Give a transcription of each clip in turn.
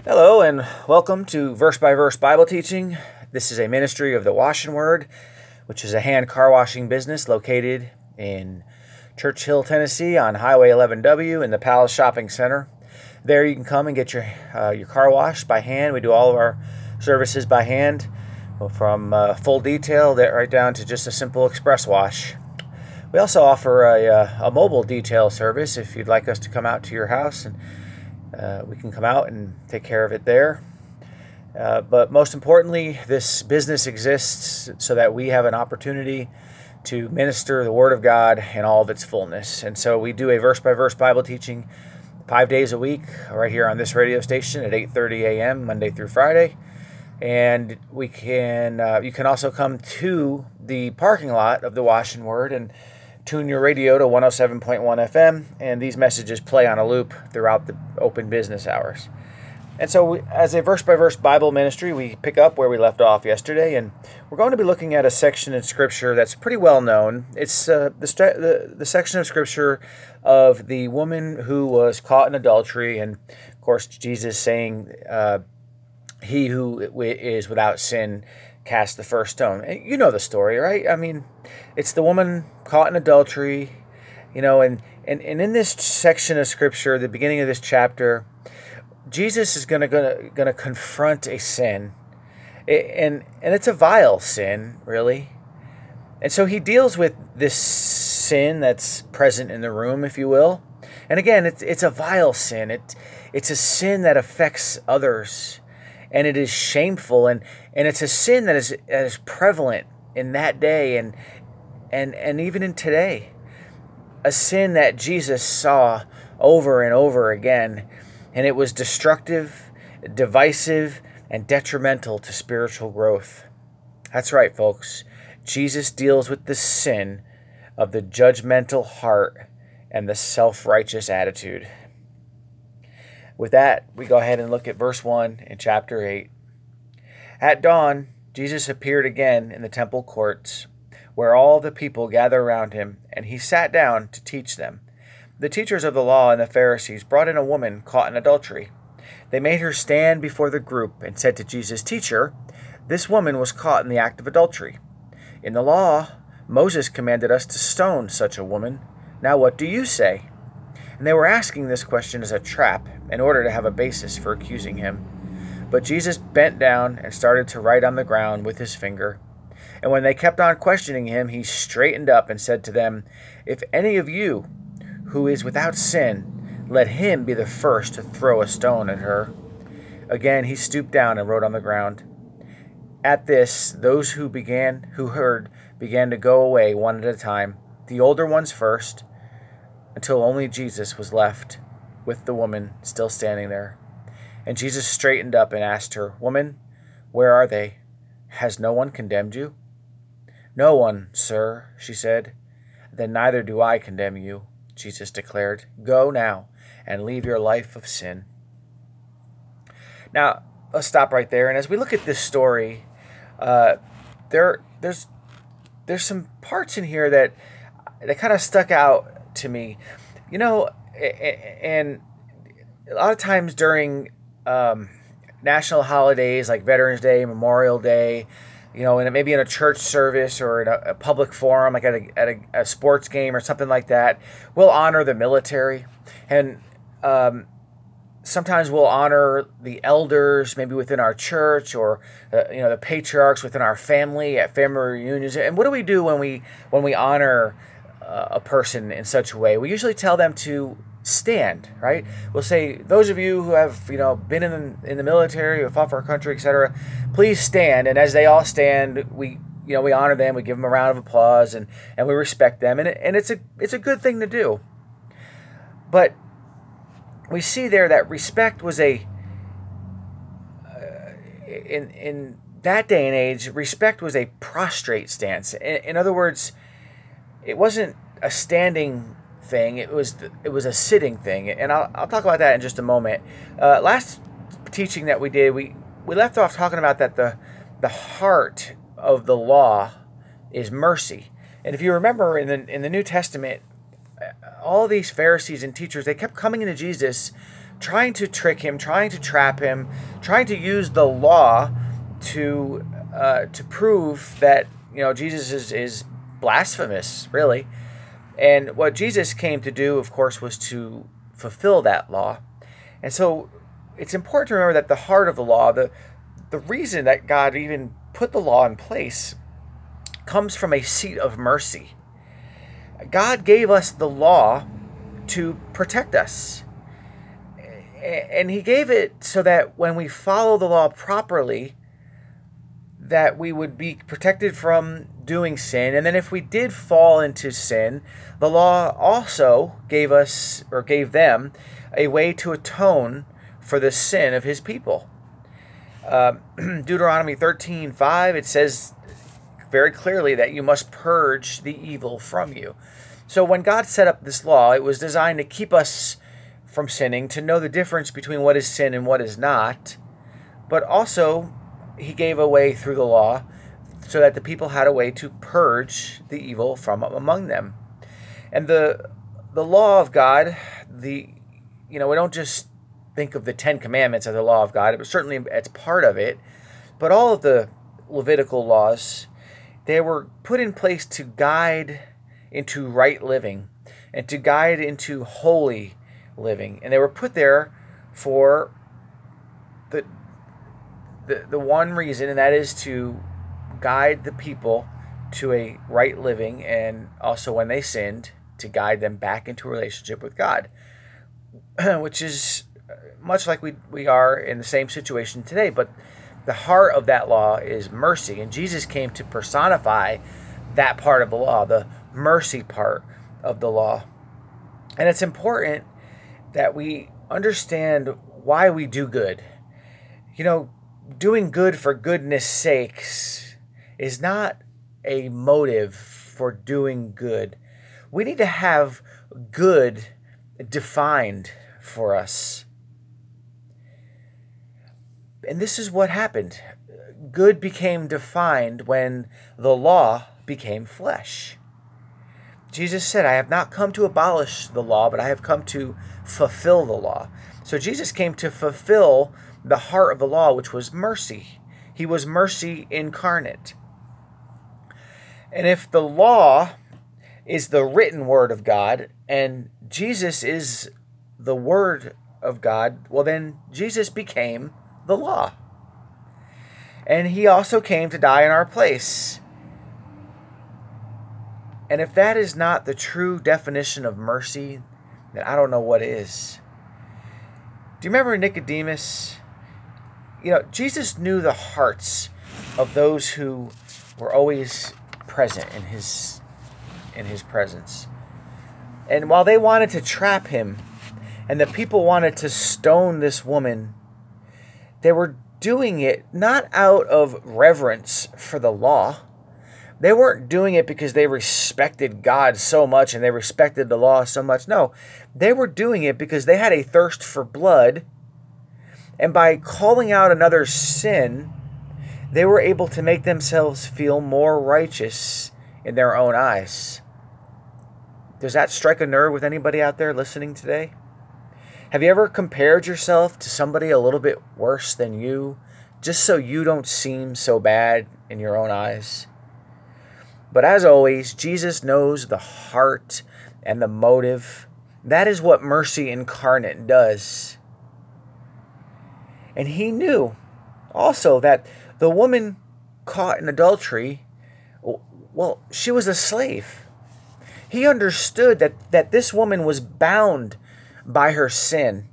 Hello, and welcome to Verse by Verse Bible Teaching. This is a ministry of the Wash and Word, which is a hand car washing business located in Churchill, Tennessee, on Highway 11W in the Palace Shopping Center. There you can come and get your car washed by hand. We do all of our services by hand, from full detail right down to just a simple express wash. We also offer a mobile detail service if you'd like us to come out to your house, and we can come out and take care of it there. But most importantly, this business exists so that we have an opportunity to minister the Word of God in all of its fullness. And so we do a verse-by-verse Bible teaching 5 days a week right here on this radio station at 8:30 a.m. Monday through Friday. And you can also come to the parking lot of the Wash and Word and tune your radio to 107.1 FM, and these messages play on a loop throughout the open business hours. And so as a verse-by-verse Bible ministry, we pick up where we left off yesterday, and we're going to be looking at a section in Scripture that's pretty well known. It's the section of Scripture of the woman who was caught in adultery, and of course Jesus saying, he who is without sin cast the first stone. You know the story, right? I mean, it's the woman caught in adultery, and in this section of Scripture, the beginning of this chapter, Jesus is gonna confront a sin, and it's a vile sin, really. And so he deals with this sin that's present in the room, if you will. And again, it's a vile sin. It's a sin that affects others. And it is shameful, and it's a sin that is prevalent in that day and even in today. A sin that Jesus saw over and over again, and it was destructive, divisive, and detrimental to spiritual growth. That's right, folks. Jesus deals with the sin of the judgmental heart and the self-righteous attitude. With that, we go ahead and look at verse 1 in chapter 8. At dawn, Jesus appeared again in the temple courts, where all the people gathered around him, and he sat down to teach them. The teachers of the law and the Pharisees brought in a woman caught in adultery. They made her stand before the group and said to Jesus, "Teacher, this woman was caught in the act of adultery. In the law, Moses commanded us to stone such a woman. Now what do you say?" And they were asking this question as a trap, in order to have a basis for accusing him. But Jesus bent down and started to write on the ground with his finger. And when they kept on questioning him, he straightened up and said to them, "If any of you who is without sin, let him be the first to throw a stone at her." Again he stooped down and wrote on the ground. At this, those who heard began to go away one at a time, the older ones first, until only Jesus was left, with the woman still standing there. And Jesus straightened up and asked her, "Woman, where are they? Has no one condemned you?" "No one, sir," she said. "Then neither do I condemn you," Jesus declared. "Go now and leave your life of sin." Now, let's stop right there. And as we look at this story, there's some parts in here that kind of stuck out to me. And a lot of times during national holidays like Veterans Day, Memorial Day, and maybe in a church service or in a public forum, like at a sports game or something like that, we'll honor the military. And sometimes we'll honor the elders, maybe within our church, or the patriarchs within our family at family reunions. And what do we do when we honor a person in such a way? We usually tell them to stand, right? We'll say, "Those of you who have been in the military, who fought for our country, etc., please stand." And as they all stand, we honor them. We give them a round of applause, and we respect them. And it's a good thing to do. But we see there that respect was in that day and age, respect was a prostrate stance. In other words, it wasn't a standing thing. It was a sitting thing, and I'll talk about that in just a moment. Last teaching that we did, we left off talking about that the heart of the law is mercy. And if you remember in the New Testament, all these Pharisees and teachers, they kept coming into Jesus trying to trick him, trying to trap him, trying to use the law to prove that Jesus is blasphemous, really. And what Jesus came to do, of course, was to fulfill that law. And so it's important to remember that the heart of the law, the reason that God even put the law in place, comes from a seat of mercy. God gave us the law to protect us. And he gave it so that when we follow the law properly, that we would be protected from doing sin. And then if we did fall into sin, the law also gave them a way to atone for the sin of his people. Deuteronomy 13:5, it says very clearly that you must purge the evil from you. So when God set up this law, it was designed to keep us from sinning, to know the difference between what is sin and what is not. But also, he gave a way through the law so that the people had a way to purge the evil from among them. And the law of God, we don't just think of the 10 Commandments as the law of God. It's part of it. But all of the Levitical laws, they were put in place to guide into right living and to guide into holy living. And they were put there for the one reason, and that is to guide the people to a right living, and also when they sinned, to guide them back into a relationship with God, which is much like we are in the same situation today. But the heart of that law is mercy, and Jesus came to personify that part of the law, the mercy part of the law. And it's important that we understand why we do good. Doing good for goodness sakes is not a motive for doing good. We need to have good defined for us. And this is what happened. Good became defined when the law became flesh. Jesus said, I have not come to abolish the law, but I have come to fulfill the law. So Jesus came to fulfill the heart of the law, which was mercy. He was mercy incarnate. And if the law is the written word of God and Jesus is the word of God, well then Jesus became the law. And he also came to die in our place. And if that is not the true definition of mercy, then I don't know what is. Do you remember Nicodemus? Jesus knew the hearts of those who were always present in his presence. And while they wanted to trap him, and the people wanted to stone this woman, they were doing it not out of reverence for the law. They weren't doing it because they respected God so much and they respected the law so much. No, they were doing it because they had a thirst for blood. And by calling out another sin, they were able to make themselves feel more righteous in their own eyes. Does that strike a nerve with anybody out there listening today? Have you ever compared yourself to somebody a little bit worse than you, just so you don't seem so bad in your own eyes? But as always, Jesus knows the heart and the motive. That is what mercy incarnate does. And he knew also that the woman caught in adultery, well, she was a slave. He understood that this woman was bound by her sin.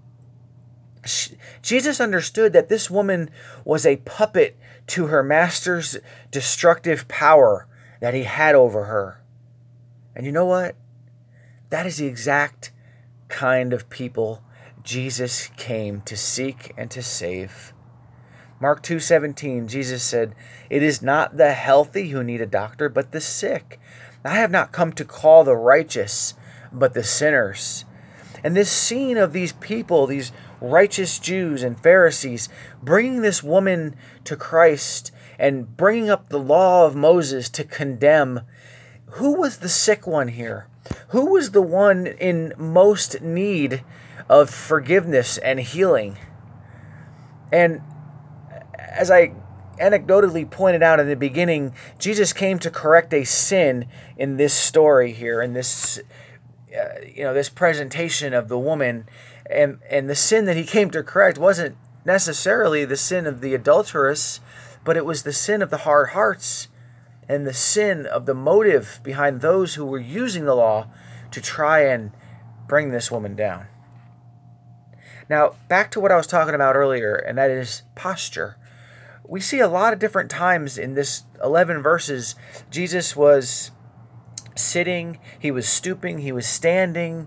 Jesus understood that this woman was a puppet to her master's destructive power that he had over her. And you know what? That is the exact kind of people Jesus came to seek and to save. Mark 2:17, Jesus said, "It is not the healthy who need a doctor, but the sick. I have not come to call the righteous, but the sinners." And this scene of these people, these righteous Jews and Pharisees, bringing this woman to Christ and bringing up the law of Moses to condemn, who was the sick one here? Who was the one in most need of forgiveness and healing. And as I anecdotally pointed out in the beginning, Jesus came to correct a sin in this story here, in this this presentation of the woman, and the sin that he came to correct wasn't necessarily the sin of the adulteress, but it was the sin of the hard hearts and the sin of the motive behind those who were using the law to try and bring this woman down. Now, back to what I was talking about earlier, and that is posture. We see a lot of different times in this 11 verses, Jesus was sitting, he was stooping, he was standing.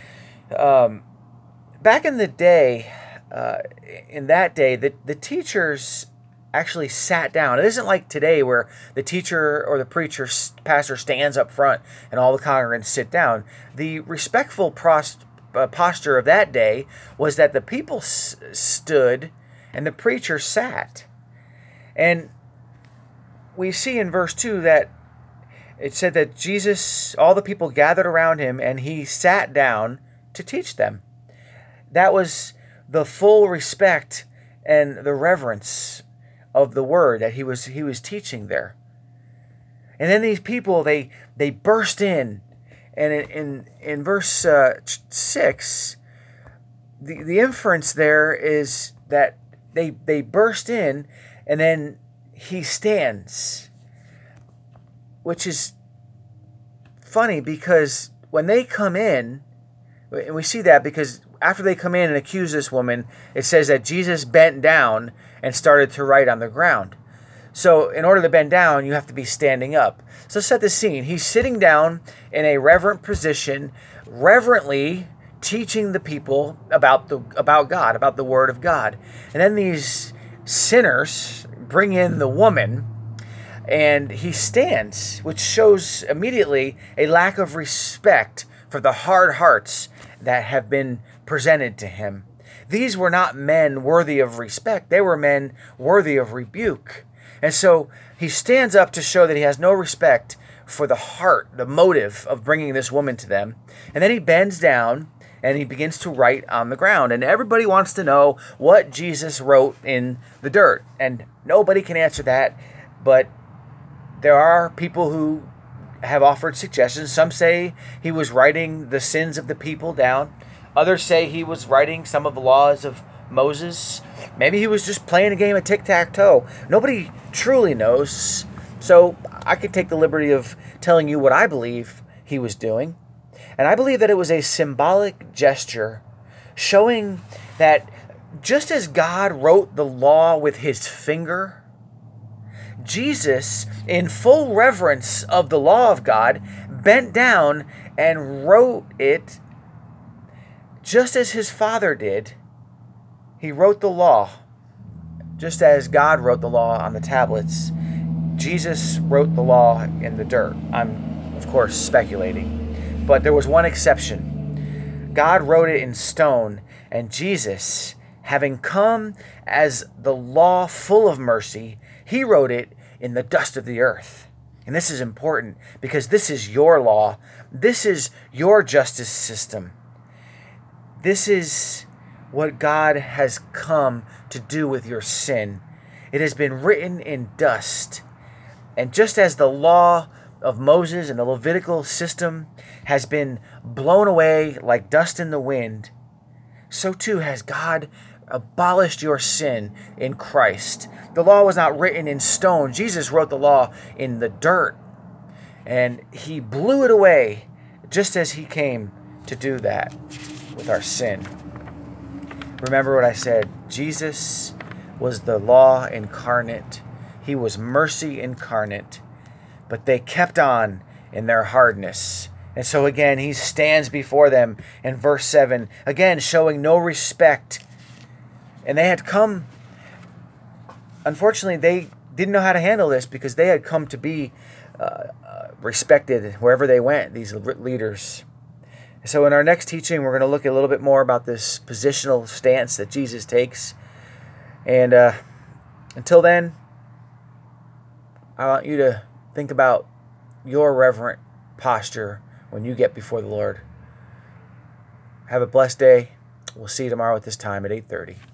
Back in the day, the teachers actually sat down. It isn't like today where the teacher or the preacher, pastor stands up front and all the congregants sit down. The respectful posture of that day was that the people stood and the preacher sat. And we see in verse 2 that it said that Jesus, all the people gathered around him and he sat down to teach them. That was the full respect and the reverence of the word that he was teaching there. And then these people, they burst in. And in verse 6, the inference there is that they burst in and then he stands, which is funny because when they come in, and we see that because after they come in and accuse this woman, it says that Jesus bent down and started to write on the ground. So in order to bend down, you have to be standing up. So set the scene. He's sitting down in a reverent position, reverently teaching the people about God, about the Word of God. And then these sinners bring in the woman, and he stands, which shows immediately a lack of respect for the hard hearts that have been presented to him. These were not men worthy of respect. They were men worthy of rebuke. And so he stands up to show that he has no respect for the heart, the motive of bringing this woman to them. And then he bends down and he begins to write on the ground. And everybody wants to know what Jesus wrote in the dirt. And nobody can answer that, but there are people who have offered suggestions. Some say he was writing the sins of the people down. Others say he was writing some of the laws of Moses. Maybe he was just playing a game of tic-tac-toe. Nobody truly knows. So I could take the liberty of telling you what I believe he was doing. And I believe that it was a symbolic gesture showing that just as God wrote the law with his finger, Jesus, in full reverence of the law of God, bent down and wrote it just as his Father did. He wrote the law just as God wrote the law on the tablets. Jesus wrote the law in the dirt. I'm, of course, speculating. But there was one exception. God wrote it in stone, and Jesus, having come as the law full of mercy, he wrote it in the dust of the earth. And this is important because this is your law. This is your justice system. This is what God has come to do with your sin. It has been written in dust. And just as the law of Moses and the Levitical system has been blown away like dust in the wind, so too has God abolished your sin in Christ. The law was not written in stone. Jesus wrote the law in the dirt, and he blew it away just as he came to do that with our sin. Remember what I said. Jesus was the law incarnate. He was mercy incarnate. But they kept on in their hardness. And so again, he stands before them in verse 7, again showing no respect. And they had come, unfortunately, they didn't know how to handle this because they had come to be respected wherever they went, these leaders. So in our next teaching, we're going to look a little bit more about this positional stance that Jesus takes. And until then, I want you to think about your reverent posture when you get before the Lord. Have a blessed day. We'll see you tomorrow at this time at 8:30.